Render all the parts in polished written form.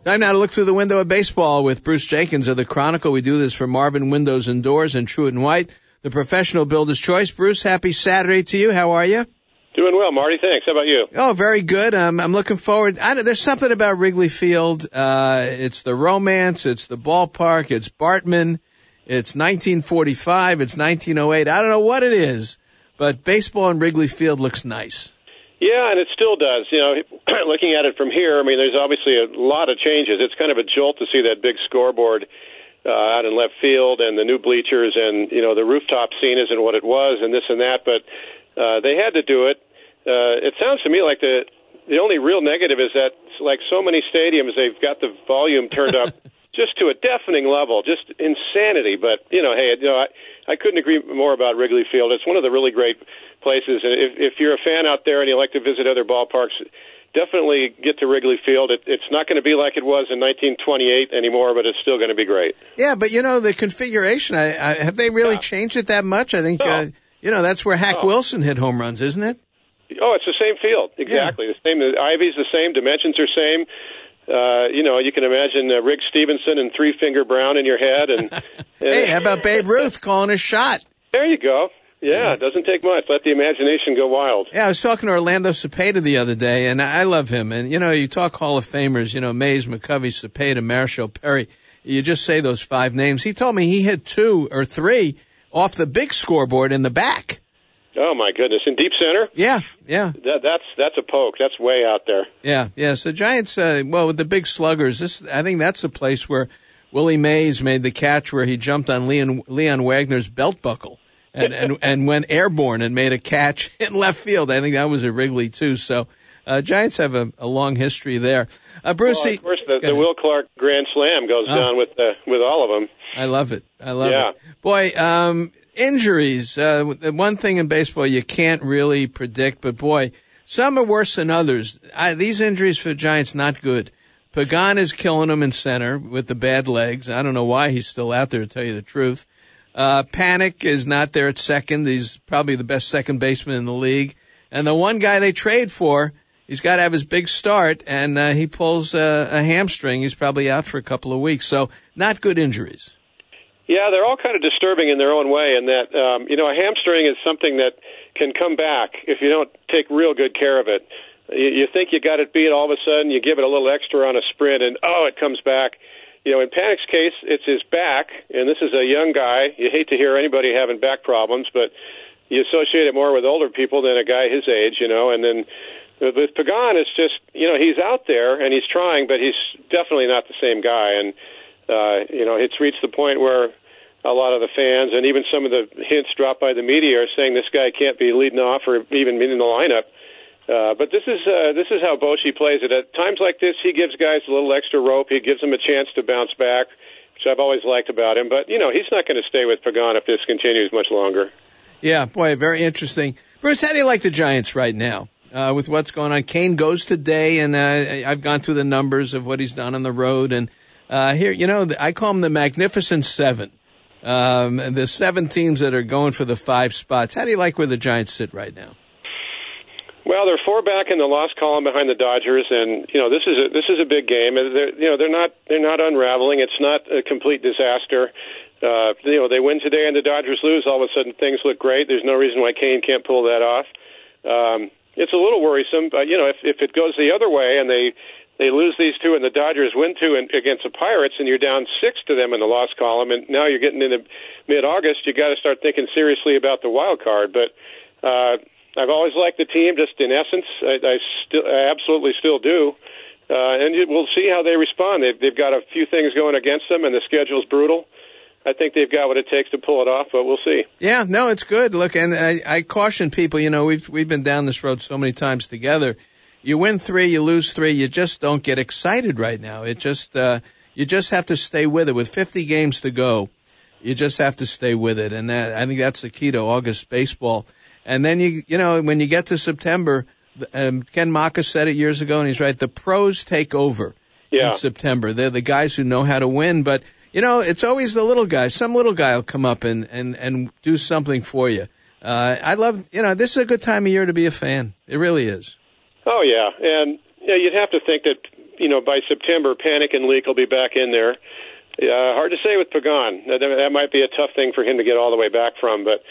Time now to look through the window of baseball with Bruce Jenkins of the Chronicle. We do this for Marvin Windows and Doors and Truett and White, the professional builder's choice. Bruce, happy Saturday to you. How are you? Doing well, Marty. Thanks. How about you? Oh, very good. I'm looking forward. There's something about Wrigley Field. It's the romance. It's the ballpark. It's Bartman. It's 1945. It's 1908. I don't know what it is, but baseball in Wrigley Field looks nice. Yeah, and it still does. You know, looking at it from here, I mean, there's obviously a lot of changes. It's kind of a jolt to see that big scoreboard out in left field and the new bleachers and, you know, the rooftop scene isn't what it was and this and that, but they had to do it. It sounds to me like the only real negative is that, like so many stadiums, they've got the volume turned up just to a deafening level, just insanity. But, you know, hey, you know, I couldn't agree more about Wrigley Field. It's one of the really great places. And if you're a fan out there and you like to visit other ballparks, definitely get to Wrigley Field. It's not going to be like it was in 1928 anymore, but it's still going to be great. Yeah, but, you know, the configuration, have they really changed it that much? I think, you know, that's where Hack Wilson hit home runs, isn't it? Oh, it's the same field. Exactly. Yeah. The same. The ivy's the same. Dimensions are same. You know, you can imagine Rick Stevenson and Three-Finger Brown in your head. And hey, how about Babe Ruth calling a shot? There you go. Yeah, it doesn't take much. Let the imagination go wild. Yeah, I was talking to Orlando Cepeda the other day, and I love him. And, you know, you talk Hall of Famers, you know, Mays, McCovey, Cepeda, Marichal, Perry. You just say those five names. He told me he hit 2 or 3 off the big scoreboard in the back. Oh, my goodness. In deep center? Yeah. That's a poke. That's way out there. Yeah. So Giants, with the big sluggers, I think that's the place where Willie Mays made the catch where he jumped on Leon Wagner's belt buckle and went airborne and made a catch in left field. I think that was at Wrigley, too. So Giants have a long history there. Bruce, well, of course, the Will Clark Grand Slam goes down with all of them. I love it. Boy, injuries, one thing in baseball you can't really predict, but boy, some are worse than others. These injuries for the Giants, not good. Pagan is killing them in center with the bad legs. I don't know why he's still out there, to tell you the truth. Panic is not there at second. He's probably the best second baseman in the league. And the one guy they trade for, he's got to have his big start, and he pulls a hamstring. He's probably out for a couple of weeks. So not good injuries. Yeah, they're all kind of disturbing in their own way, in that, you know, a hamstring is something that can come back if you don't take real good care of it. You think you got it beat, all of a sudden you give it a little extra on a sprint, and, it comes back. You know, in Panic's case, it's his back, and this is a young guy. You hate to hear anybody having back problems, but you associate it more with older people than a guy his age, you know. And then with Pagan, it's just, you know, he's out there, and he's trying, but he's definitely not the same guy. And, you know, it's reached the point where a lot of the fans and even some of the hints dropped by the media are saying this guy can't be leading off or even in the lineup. But this is how Bochy plays it. At times like this, he gives guys a little extra rope. He gives them a chance to bounce back, which I've always liked about him. But, you know, he's not going to stay with Pagan if this continues much longer. Yeah, boy, very interesting. Bruce, how do you like the Giants right now with what's going on? Kane goes today, and I've gone through the numbers of what he's done on the road. And here, you know, I call them the Magnificent Seven. The 7 teams that are going for the 5 spots. How do you like where the Giants sit right now? Well, they're 4 back in the loss column behind the Dodgers, and you know this is a big game. They're not unraveling. It's not a complete disaster. You know, they win today and the Dodgers lose. All of a sudden, things look great. There's no reason why Kane can't pull that off. It's a little worrisome, but you know, if it goes the other way and they lose these 2 and the Dodgers win 2 against the Pirates and you're down 6 to them in the loss column, and now you're getting into mid-August, you got to start thinking seriously about the wild card. But I've always liked the team, just in essence. I absolutely still do. And we'll see how they respond. They've got a few things going against them, and the schedule's brutal. I think they've got what it takes to pull it off, but we'll see. Yeah, no, it's good. Look, and I caution people, you know, we've been down this road so many times together. You win 3, you lose 3, you just don't get excited right now. It just you just have to stay with it. With 50 games to go, you just have to stay with it. And I think that's the key to August baseball. And then, you know, when you get to September, Ken Maka said it years ago, and he's right, the pros take over in September. They're the guys who know how to win. But, you know, it's always the little guys. Some little guy will come up and do something for you. I love, you know, this is a good time of year to be a fan. It really is. Oh, yeah. And you'd have to think that by September, Panic and Leak will be back in there. Hard to say with Pagan. That might be a tough thing for him to get all the way back from, but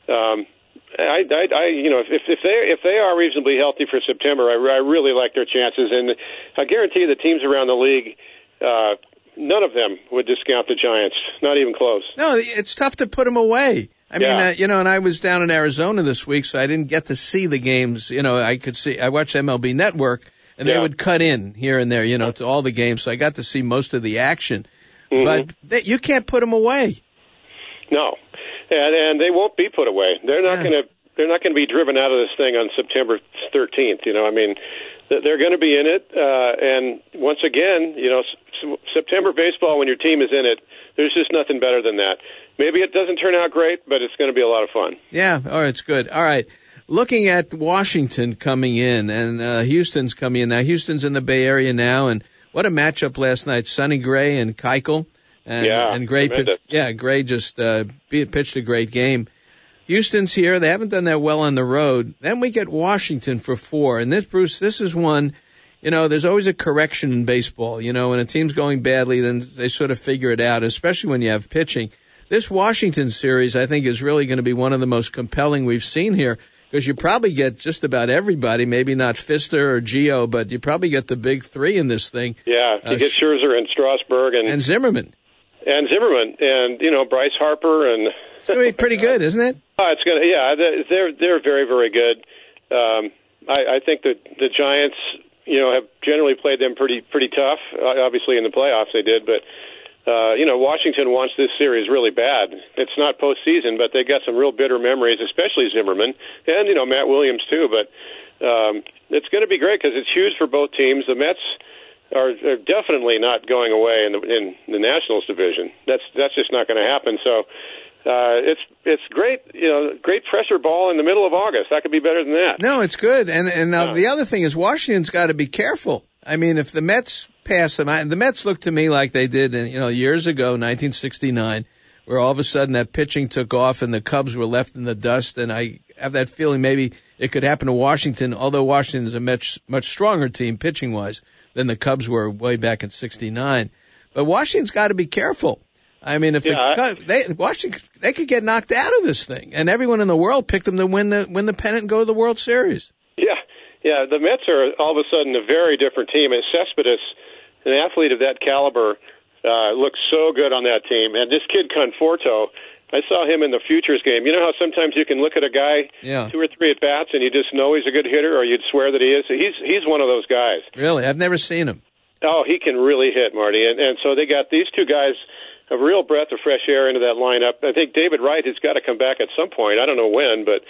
if they are reasonably healthy for September, I really like their chances, and I guarantee the teams around the league, none of them would discount the Giants, not even close. No, it's tough to put them away. I mean, and I was down in Arizona this week, so I didn't get to see the games. I watched MLB Network, and they would cut in here and there, to all the games, so I got to see most of the action. Mm-hmm. But you can't put them away. No, and they won't be put away. They're not going to be driven out of this thing on September 13th. They're going to be in it. And once again, September baseball, when your team is in it, there's just nothing better than that. Maybe it doesn't turn out great, but it's going to be a lot of fun. Yeah, all right, it's good. All right, looking at Washington coming in, and Houston's coming in now. Houston's in the Bay Area now, and what a matchup last night. Sonny Gray and Keuchel. And Gray pitched. Yeah, Gray just pitched a great game. Houston's here. They haven't done that well on the road. Then we get Washington for 4. And this, Bruce, this is one, there's always a correction in baseball. When a team's going badly, then they sort of figure it out, especially when you have pitching. This Washington series, I think, is really going to be one of the most compelling we've seen here, because you probably get just about everybody, maybe not Pfister or Gio, but you probably get the big three in this thing. Yeah, you get Scherzer and Strasburg and Zimmerman. And Bryce Harper, and it's going to be pretty good, isn't it? It's going to, they're very, very good. I think that the Giants, have generally played them pretty tough. Obviously, in the playoffs they did, but Washington wants this series really bad. It's not postseason, but they got some real bitter memories, especially Zimmerman and Matt Williams too. But it's going to be great because it's huge for both teams. The Mets are definitely not going away in the Nationals division. That's just not going to happen. So it's great, great pressure ball in the middle of August. That could be better than that. No, it's good. And the other thing is Washington's got to be careful. I mean, if the Mets pass them, the Mets look to me like they did, years ago, 1969, where all of a sudden that pitching took off and the Cubs were left in the dust. And I have that feeling maybe it could happen to Washington, although Washington is a much stronger team pitching-wise than the Cubs were way back in '69. But Washington's got to be careful. I mean, if Washington, they could get knocked out of this thing, and everyone in the world picked them to win the pennant and go to the World Series. Yeah, the Mets are all of a sudden a very different team. And Cespedes, an athlete of that caliber, looks so good on that team. And this kid Conforto, I saw him in the Futures game. You know how sometimes you can look at a guy 2 or 3 at bats and you just know he's a good hitter, or you'd swear that he is. He's one of those guys. Really, I've never seen him. Oh, he can really hit, Marty. And so they got these two guys, a real breath of fresh air into that lineup. I think David Wright has got to come back at some point. I don't know when, but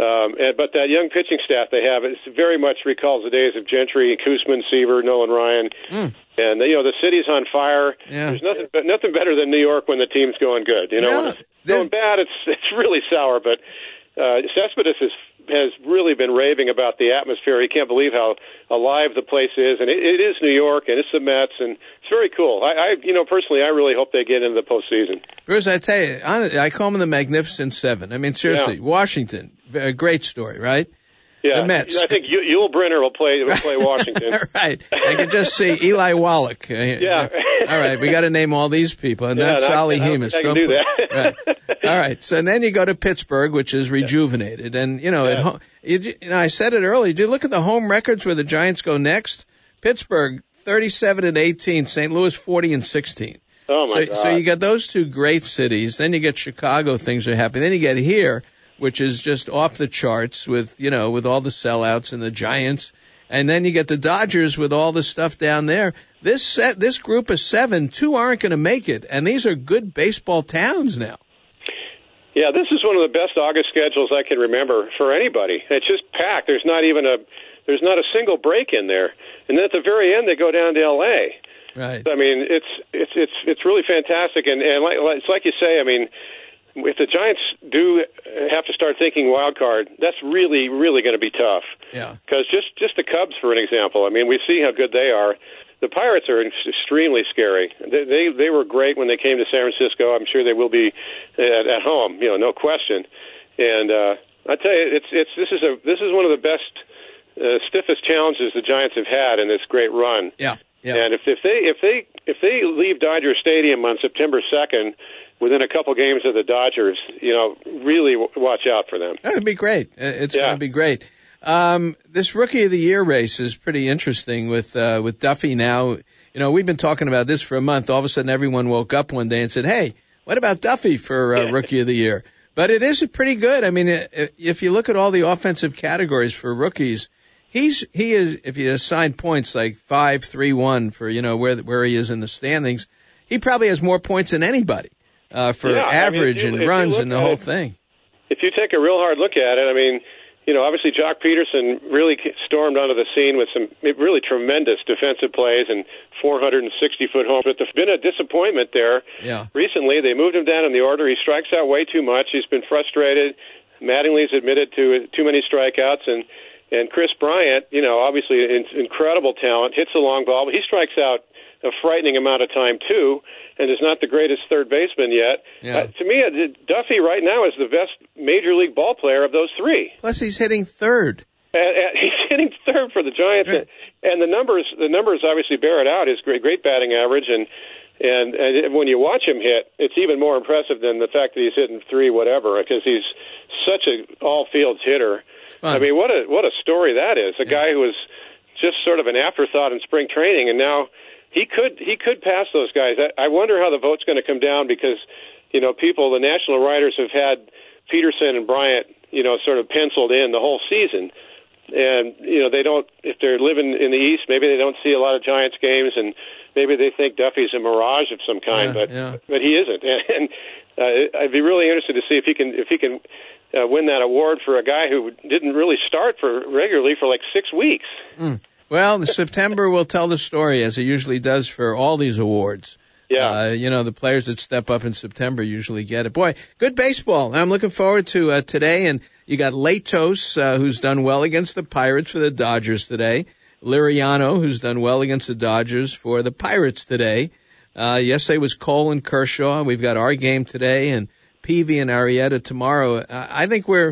that young pitching staff they have, it very much recalls the days of Gentry, Koosman, Seaver, Nolan Ryan. And the city's on fire. Yeah. There's nothing better than New York when the team's going good. When it's going bad, it's really sour. But Cespedes has really been raving about the atmosphere. He can't believe how alive the place is, and it is New York, and it's the Mets, and it's very cool. Personally, I really hope they get into the postseason. Bruce, I tell you, I call them the Magnificent Seven. I mean, seriously, Washington, a great story, right? Yeah, the Mets. I think Yul Brynner will play Washington. Right. I can just see Eli Wallach. Yeah. All right, we got to name all these people, and that's Solly Hemus. I can do that. Right. All right, so then you go to Pittsburgh, which is rejuvenated, and at home, I said it earlier. Do you look at the home records where the Giants go next? Pittsburgh 37-18, St. Louis 40-16. Oh my God! So you got those two great cities. Then you get Chicago. Things are happening. Then you get here, which is just off the charts with all the sellouts and the Giants. And then you get the Dodgers with all the stuff down there. This group of 7, 2 aren't going to make it. And these are good baseball towns now. Yeah, this is one of the best August schedules I can remember for anybody. It's just packed. There's not a single break in there. And then at the very end, they go down to L.A. Right. I mean, it's really fantastic. And it's like you say, I mean, if the Giants do have to start thinking wild card, that's really, really going to be tough. Yeah. Because just the Cubs, for an example, I mean, we see how good they are. The Pirates are extremely scary. They were great when they came to San Francisco. I'm sure they will be at home, no question. And I tell you, this is one of the best, stiffest challenges the Giants have had in this great run. Yeah. Yeah. And if they leave Dodger Stadium on September 2nd, within a couple games of the Dodgers, really watch out for them. It'd be great. It's going to be great. This Rookie of the Year race is pretty interesting with Duffy now. We've been talking about this for a month. All of a sudden, everyone woke up one day and said, "Hey, what about Duffy for Rookie of the Year?" But it is pretty good. I mean, if you look at all the offensive categories for rookies, he is, if you assign points like 5, 3, 1 for, where he is in the standings, he probably has more points than anybody, for average and runs and the whole thing. If you take a real hard look at it, I mean, obviously Jock Peterson really stormed onto the scene with some really tremendous defensive plays and 460-foot homers. But there's been a disappointment there. Yeah. Recently, they moved him down in the order. He strikes out way too much. He's been frustrated. Mattingly's admitted to too many strikeouts. And Chris Bryant, obviously incredible talent, hits the long ball, but he strikes out a frightening amount of time, too, and is not the greatest third baseman yet. Yeah. To me, Duffy right now is the best major league ball player of those three. Plus, he's hitting third. He's hitting third for the Giants, and the numbers obviously bear it out. His great batting average, and when you watch him hit, it's even more impressive than the fact that he's hitting three whatever, because he's such a all fields hitter. Fun. I mean, what a story that is. A guy who was just sort of an afterthought in spring training, and now he could pass those guys. I wonder how the vote's going to come down, because the national writers have had Peterson and Bryant sort of penciled in the whole season. And, they don't, if they're living in the East, maybe they don't see a lot of Giants games, and maybe they think Duffy's a mirage of some kind, but he isn't. And I'd be really interested to see if he can win that award for a guy who didn't really start regularly for like 6 weeks. Mm. Well, September will tell the story, as it usually does for all these awards. Yeah. The players that step up in September usually get it. Boy, good baseball. I'm looking forward to today. And you got Latos, who's done well against the Pirates for the Dodgers today. Liriano, who's done well against the Dodgers for the Pirates today. Yesterday was Cole and Kershaw. We've got our game today, and Peavy and Arrieta tomorrow. I think we're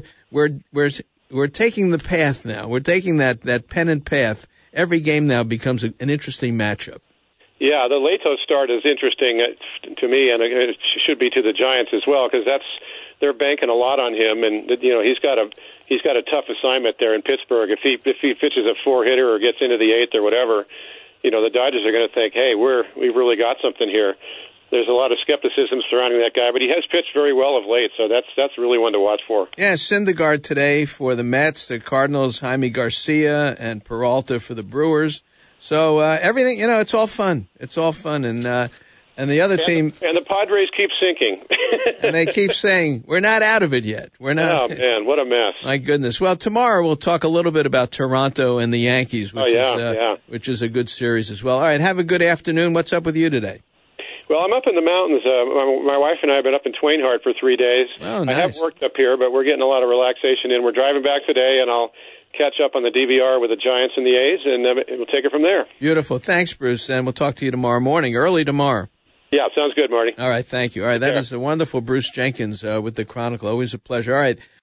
taking the path now. We're taking that pennant path. Every game now becomes an interesting matchup. Yeah, the Latos start is interesting to me, and it should be to the Giants as well, because they're banking a lot on him, and he's got a tough assignment there in Pittsburgh. If he pitches a 4-hitter or gets into the 8th or whatever, the Dodgers are going to think, hey, we've really got something here. There's a lot of skepticism surrounding that guy, but he has pitched very well of late, so that's really one to watch for. Yeah, Syndergaard today for the Mets, the Cardinals, Jaime Garcia, and Peralta for the Brewers. So everything, it's all fun. It's all fun, and the other team, and the Padres keep sinking, and they keep saying we're not out of it yet. We're not. Oh man, what a mess! My goodness. Well, tomorrow we'll talk a little bit about Toronto and the Yankees, which is a good series as well. All right, have a good afternoon. What's up with you today? Well, I'm up in the mountains. My wife and I have been up in Twainhart for 3 days. Oh, nice. I have worked up here, but we're getting a lot of relaxation in. We're driving back today, and I'll catch up on the DVR with the Giants and the A's, and we'll take it from there. Beautiful. Thanks, Bruce, and we'll talk to you tomorrow morning, early tomorrow. Yeah, sounds good, Marty. All right, thank you. All right, that is the wonderful Bruce Jenkins with the Chronicle. Always a pleasure. All right.